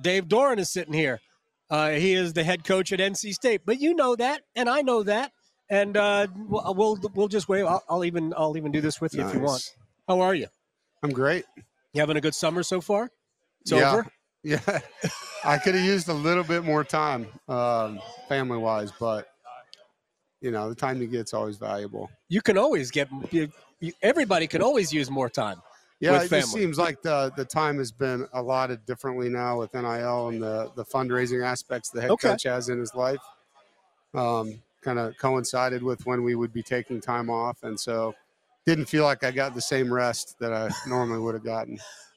Dave Doran is sitting here. He is the head coach at NC State, but you know that, and I know that, and we'll just wait. I'll even do this with you if you want. How are you? I'm great. You having a good summer so far? It's yeah. over? Yeah. I could have used a little bit more time family-wise, but, the time you get's always valuable. You can always get everybody can always use more time. Yeah, it just seems like the time has been allotted differently now with NIL and the fundraising aspects the head coach has in his life. Kind of coincided with when we would be taking time off, and so didn't feel like I got the same rest that I normally would have gotten.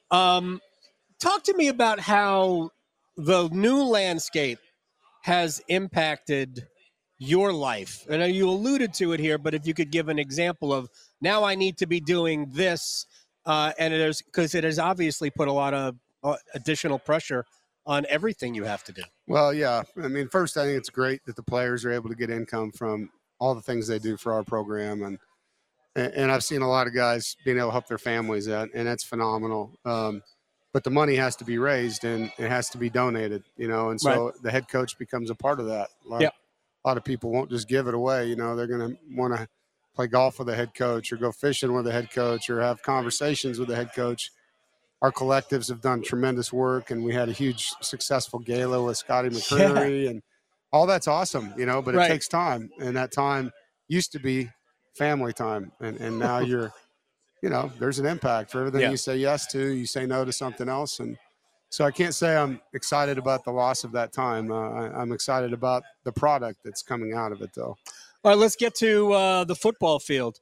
Talk to me about how the new landscape has impacted your life. I know you alluded to it here, but if you could give an example of now I need to be doing this, and it is because it has obviously put a lot of additional pressure on everything you have to do. Well, yeah. I mean, first, I think it's great that the players are able to get income from all the things they do for our program, and I've seen a lot of guys being able to help their families out, and that's phenomenal. But the money has to be raised and it has to be donated, and so the head coach becomes a part of that. A lot of people won't just give it away. They're going to want to play golf with the head coach or go fishing with the head coach or have conversations with the head coach. Our collectives have done tremendous work, and we had a huge successful gala with Scotty McCreery, and all that's awesome, but it takes time, and that time used to be family time, and now you're there's an impact for everything you say yes to. You say no to something else, and so I can't say I'm excited about the loss of that time. I'm excited about the product that's coming out of it, though. All right, let's get to the football field.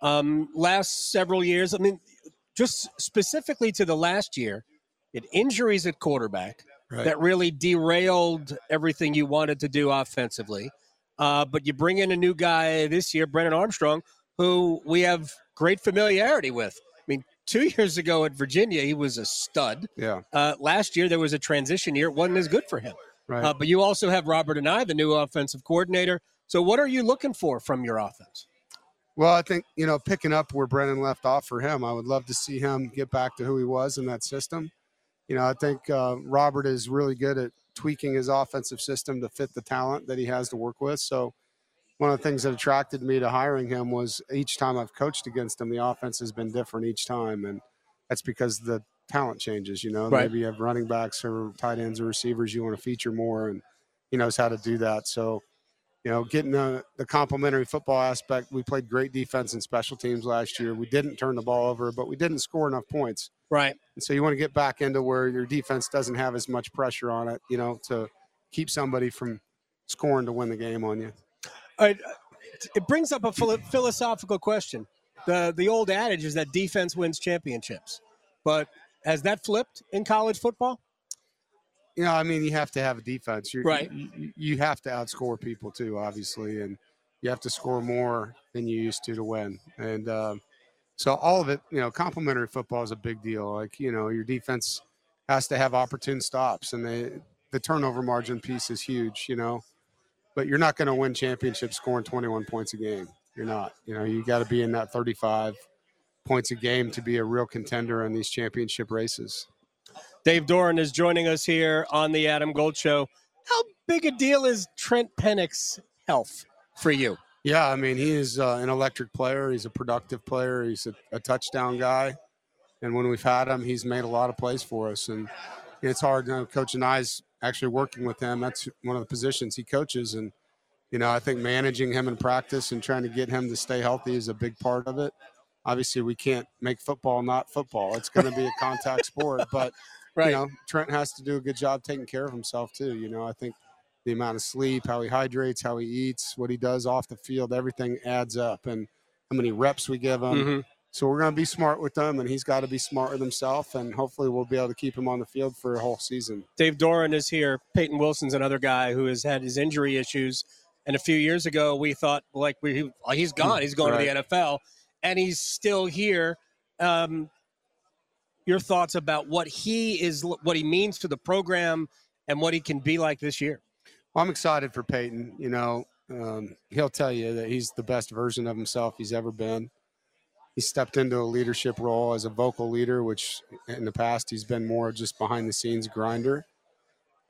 Last several years, I mean, just specifically to the last year, it injuries at quarterback that really derailed everything you wanted to do offensively. But you bring in a new guy this year, Brennan Armstrong, who we have great familiarity with. I mean, 2 years ago at Virginia, he was a stud. Yeah. Last year, there was a transition year. It wasn't as good for him. Right. But you also have Robert Anae, the new offensive coordinator. So what are you looking for from your offense? Well, I think, picking up where Brennan left off for him, I would love to see him get back to who he was in that system. I think Robert is really good at tweaking his offensive system to fit the talent that he has to work with. So one of the things that attracted me to hiring him was each time I've coached against him, the offense has been different each time. And that's because the talent changes, Maybe you have running backs or tight ends or receivers you want to feature more, and he knows how to do that. So, getting the complementary football aspect, we played great defense and special teams last year. We didn't turn the ball over, but we didn't score enough points. Right. And so you want to get back into where your defense doesn't have as much pressure on it, to keep somebody from scoring to win the game on you. It brings up a philosophical question. The old adage is that defense wins championships. But has that flipped in college football? You have to have a defense. You have to outscore people too, obviously, and you have to score more than you used to win. And so all of it, complementary football is a big deal. Like, your defense has to have opportune stops, and the turnover margin piece is huge, But you're not going to win championships scoring 21 points a game. You're not. You got to be in that 35 points a game to be a real contender in these championship races. Dave Doran is joining us here on the Adam Gold Show. How big a deal is Trent Pennick's health for you? Yeah, he is an electric player. He's a productive player. He's a touchdown guy. And when we've had him, he's made a lot of plays for us. And it's hard. Coach and I's actually working with him. That's one of the positions he coaches. And, I think managing him in practice and trying to get him to stay healthy is a big part of it. Obviously, we can't make football not football. It's going to be a contact sport. But, Trent has to do a good job taking care of himself too. I think the amount of sleep, how he hydrates, how he eats, what he does off the field, everything adds up. And how many reps we give him. Mm-hmm. So we're going to be smart with him, and he's got to be smart with himself, and hopefully we'll be able to keep him on the field for a whole season. Dave Doran is here. Peyton Wilson's another guy who has had his injury issues. And a few years ago, we thought, he's gone. He's going to the NFL, and he's still here. Your thoughts about what he means to the program and what he can be like this year? Well, I'm excited for Peyton. He'll tell you that he's the best version of himself he's ever been. He stepped into a leadership role as a vocal leader, which in the past he's been more just behind-the-scenes grinder.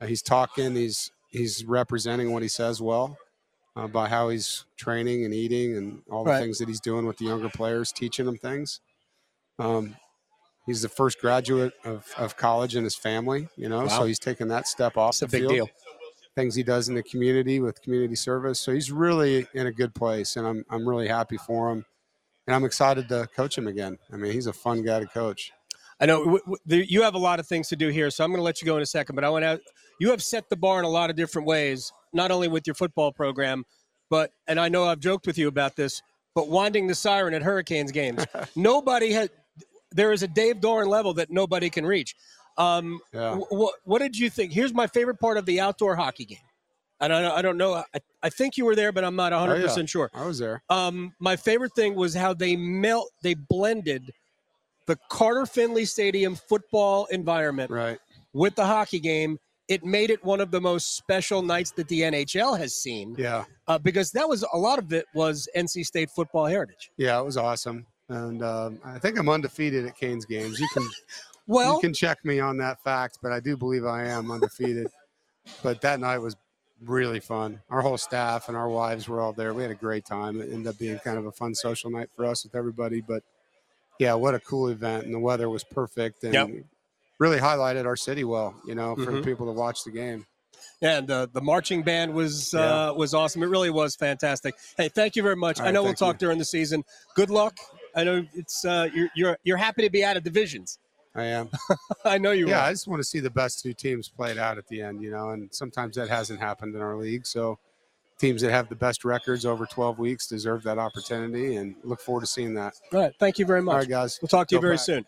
He's talking. He's representing what he says well by how he's training and eating and all the things that he's doing with the younger players, teaching them things. He's the first graduate of college in his family, so he's taken that step off the field. It's a big deal. Things he does in the community with community service. So he's really in a good place, and I'm really happy for him. And I'm excited to coach him again. I mean, he's a fun guy to coach. I know you have a lot of things to do here, so I'm going to let you go in a second. But you have set the bar in a lot of different ways, not only with your football program, and I know I've joked with you about this, but winding the siren at Hurricanes games. There is a Dave Doran level that nobody can reach. What did you think? Here's my favorite part of the outdoor hockey game. I don't know. I think you were there, but I'm not 100% sure. I was there. My favorite thing was how they blended the Carter Finley Stadium football environment with the hockey game. It made it one of the most special nights that the NHL has seen. Yeah. Because a lot of it was NC State football heritage. Yeah, it was awesome. And I think I'm undefeated at Canes games. You can you can check me on that fact, but I do believe I am undefeated. But that night was really fun. Our whole staff and our wives were all there. We had a great time. It ended up being kind of a fun social night for us with everybody. But, yeah, what a cool event. And the weather was perfect and really highlighted our city well, for the people to watch the game. Yeah, and the marching band was awesome. It really was fantastic. Hey, thank you very much. I know we'll talk during the season. Good luck. I know it's you're happy to be out of divisions. I am. I know you are. Yeah, I just want to see the best two teams played out at the end, and sometimes that hasn't happened in our league. So teams that have the best records over 12 weeks deserve that opportunity, and look forward to seeing that. All right. Thank you very much. All right, guys. We'll talk to you very soon.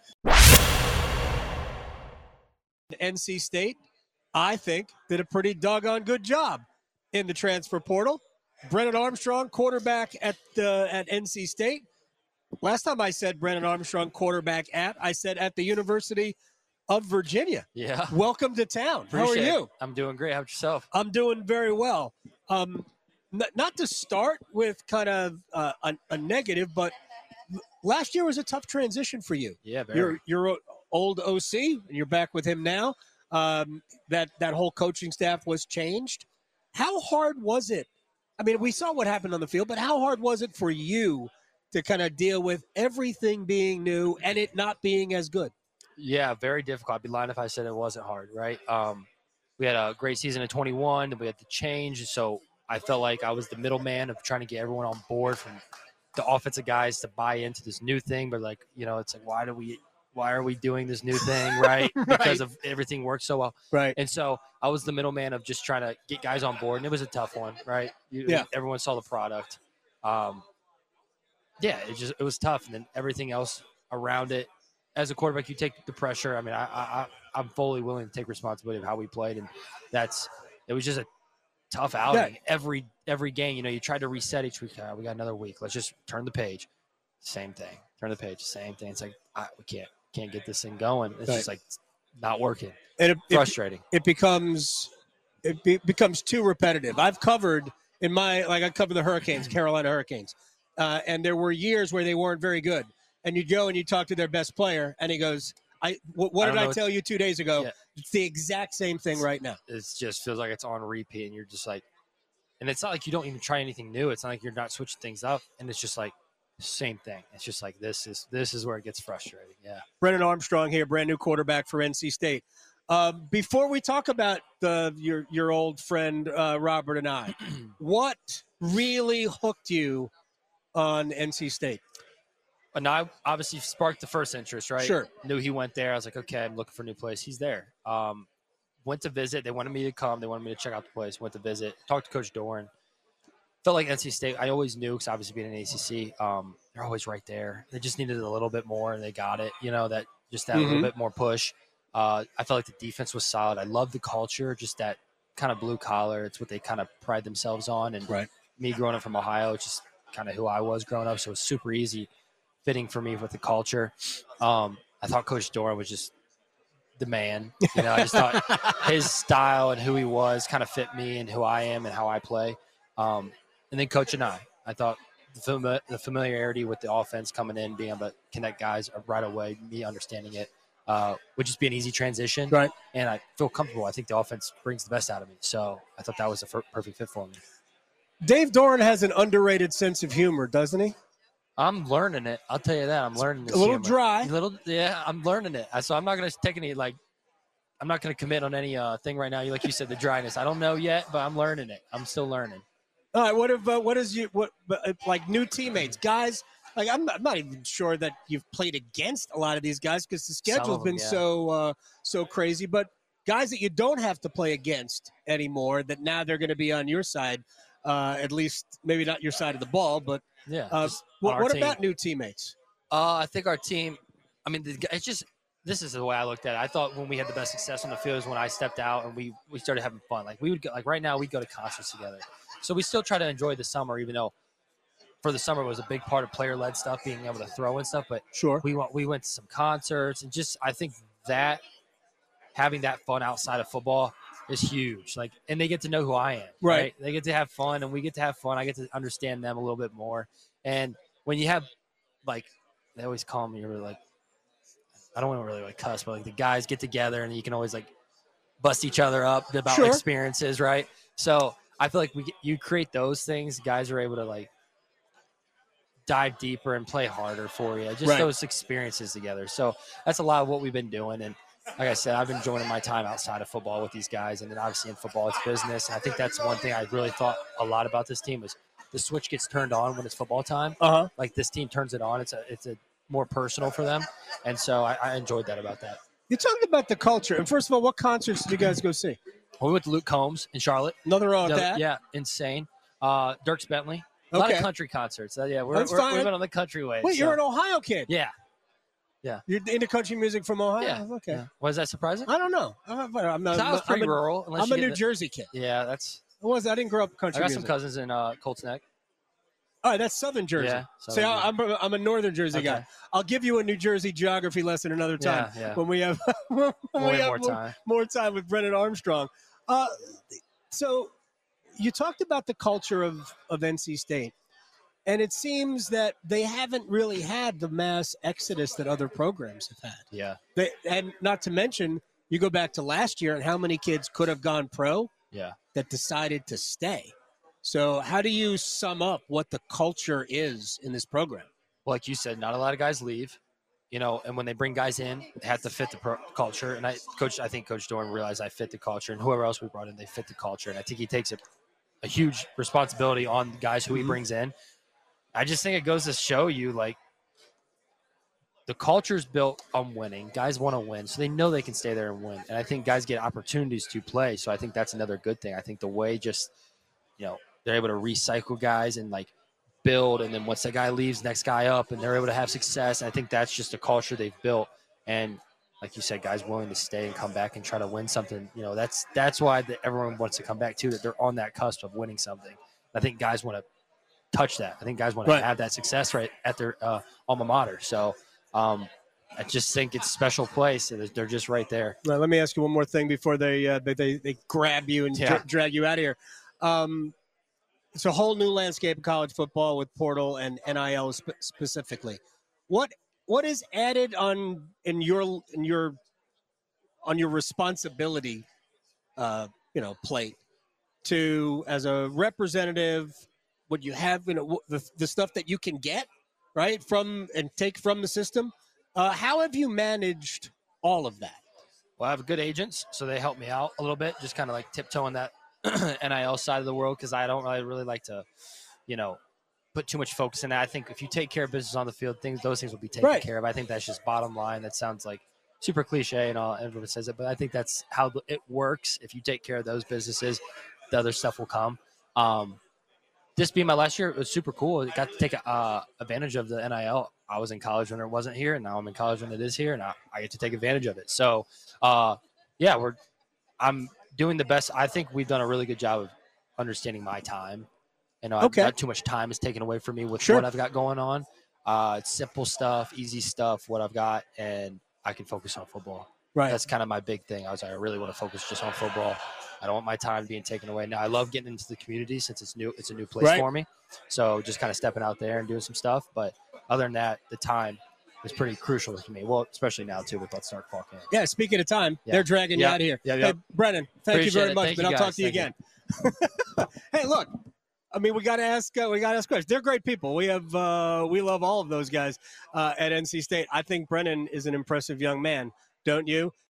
NC State, I think, did a pretty doggone good job in the transfer portal. Brennan Armstrong, quarterback at NC State. Last time I said Brennan Armstrong, quarterback I said at the University of Virginia. Yeah. Welcome to town. Appreciate How are you? It. I'm doing great. How about yourself? I'm doing very well. Not to start with kind of a negative, but last year was a tough transition for you. Yeah, very. You're old OC, and you're back with him now. That whole coaching staff was changed. How hard was it? I mean, we saw what happened on the field, but how hard was it for you to kind of deal with everything being new and it not being as good? Yeah, very difficult. I'd be lying if I said it wasn't hard, right? We had a great season in 21, and we had to change. So I felt like I was the middleman of trying to get everyone on board, from the offensive guys to buy into this new thing. But it's like, why are we doing this new thing, right? Because of everything works so well. Right. And so I was the middleman of just trying to get guys on board, and it was a tough one, right? Everyone saw the product. It was tough. And then everything else around it, as a quarterback, you take the pressure. I mean, I'm fully willing to take responsibility of how we played. And it was just a tough outing. Yeah. Every game, you tried to reset each week. We got another week. Let's just turn the page. Same thing. Turn the page. Same thing. It's like, we can't get this thing going. It's just like, it's not working. And frustrating. It becomes too repetitive. I've covered I covered the Hurricanes, Carolina Hurricanes. And there were years where they weren't very good. And you'd go and you talk to their best player, and he goes, what did I tell you 2 days ago? Yeah. It's the exact same thing right now. It just feels like it's on repeat, and you're just like – and it's not like you don't even try anything new. It's not like you're not switching things up, and it's just like same thing. It's just like this is where it gets frustrating, yeah. Brennan Armstrong here, brand new quarterback for NC State. Before we talk about your old friend Robert and I, what really hooked you on NC State? And I obviously sparked the first interest, right? Sure. Knew he went there. I was like, okay, I'm looking for a new place. He's there. Went to visit. They wanted me to come. They wanted me to check out the place. Went to visit. Talked to Coach Doran. Felt like NC State. I always knew, because obviously being an ACC, they're always right there. They just needed a little bit more, and they got it. That little bit more push. I felt like the defense was solid. I love the culture, just that kind of blue collar. It's what they kind of pride themselves on. And me growing up from Ohio, it's just kind of who I was growing up. So it was super easy fitting for me with the culture. I thought Coach Doran was just the man. I just thought his style and who he was kind of fit me and who I am and how I play. And then Coach and I thought the familiarity with the offense coming in, being able to connect guys right away, me understanding it, would just be an easy transition. Right. And I feel comfortable. I think the offense brings the best out of me. So I thought that was a perfect fit for me. Dave Doran has an underrated sense of humor, doesn't he? I'm learning it. I'll tell you that. I'm learning this. A little humor. dry. Yeah, I'm learning it. So I'm not going to take any, I'm not going to commit on any thing right now. Like you said, the dryness. I don't know yet, but I'm learning it. I'm still learning. All right. Like new teammates, guys? Like I'm not even sure that you've played against a lot of these guys because the schedule's been so crazy. But guys that you don't have to play against anymore, that now they're going to be on your side, at least maybe not your side of the ball, but yeah. What about new teammates? I think our team. I mean, it's just. This is the way I looked at it. I thought when we had the best success on the field is when I stepped out and we started having fun. Like we would go, right now we go to concerts together. So we still try to enjoy the summer, even though for the summer was a big part of player-led stuff, being able to throw and stuff. But sure, we went to some concerts and just I think that having that fun outside of football is huge. Like, and they get to know who I am. Right? They get to have fun and we get to have fun. I get to understand them a little bit more. And when you have they always call me I don't want to really cuss, but the guys get together and you can always bust each other up about experiences, right? So I feel like you create those things, guys are able to dive deeper and play harder for you. Just those experiences together. So that's a lot of what we've been doing. And like I said, I've been enjoying my time outside of football with these guys. And then obviously in football, it's business. And I think that's one thing I really thought a lot about this team was the switch gets turned on when it's football time. Like this team turns it on. It's a more personal for them. And so I enjoyed that about that. You talked about the culture. And first of all, what concerts did you guys go see? We went to Luke Combs in Charlotte. Another row of that? Yeah, insane. Dierks Bentley. A lot of country concerts. We've been on the country way. Wait, you're an Ohio kid? Yeah. You're into country music from Ohio? Yeah. Okay. Yeah. Was that surprising? I don't know. I'm not. I was pretty rural. I'm a New Jersey kid. Yeah, that's. I didn't grow up country music. I got some cousins in Colts Neck. All right, that's Southern Jersey. Yeah, See, I'm a Northern Jersey guy. I'll give you a New Jersey geography lesson another time when we have more time with Brennan Armstrong. So you talked about the culture of NC State, and it seems that they haven't really had the mass exodus that other programs have had. Yeah. And not to mention, you go back to last year and how many kids could have gone pro that decided to stay. So how do you sum up what the culture is in this program? Well, like you said, not a lot of guys leave, and when they bring guys in, they have to fit the culture. And I think Coach Doran realized I fit the culture, and whoever else we brought in, they fit the culture. And I think he takes a huge responsibility on the guys who he brings in. I just think it goes to show you, the culture's built on winning. Guys want to win, so they know they can stay there and win. And I think guys get opportunities to play, so I think that's another good thing. I think the way they're able to recycle guys and build, and then once that guy leaves, next guy up, and they're able to have success. And I think that's just a culture they've built. And like you said, guys willing to stay and come back and try to win something. That's why everyone wants to come back too, that they're on that cusp of winning something. I think guys want to touch that. I think guys want to have that success right at their alma mater. So I just think it's a special place. They're just right there. Now, let me ask you one more thing before they grab you and drag you out of here. It's a whole new landscape of college football with portal and NIL specifically. What is added on your responsibility, plate to, as a representative, what you have, the stuff that you can get right from and take from the system. How have you managed all of that? Well, I have good agents, so they help me out a little bit, just kind of tiptoeing that NIL side of the world, because I don't really like to, put too much focus in that. I think if you take care of business on the field, those things will be taken care of. I think that's just bottom line. That sounds super cliche and all, everyone says it, but I think that's how it works. If you take care of those businesses, the other stuff will come. This being my last year, it was super cool. I got to take advantage of the NIL. I was in college when it wasn't here, and now I'm in college when it is here, and I get to take advantage of it. So, I'm doing the best. I think we've done a really good job of understanding my time. Not too much time is taken away from me with what I've got going on. It's simple stuff, easy stuff, what I've got, and I can focus on football. Right. That's kind of my big thing. I really want to focus just on football. I don't want my time being taken away. Now, I love getting into the community since it's new. It's a new place for me. So just kind of stepping out there and doing some stuff. But other than that, the time is pretty crucial to me. Well, especially now too with Let's Start Fall Camp. Yeah, speaking of time, Yeah. they're dragging you Yeah. out here. Yeah, Hey, yeah. Brennan, thank you Appreciate very it. much, Thank but you, I'll talk guys. to you Thank again. Hey, look, I mean, we got to ask questions. They're great people. We love all of those guys at NC State. I think Brennan is an impressive young man, don't you?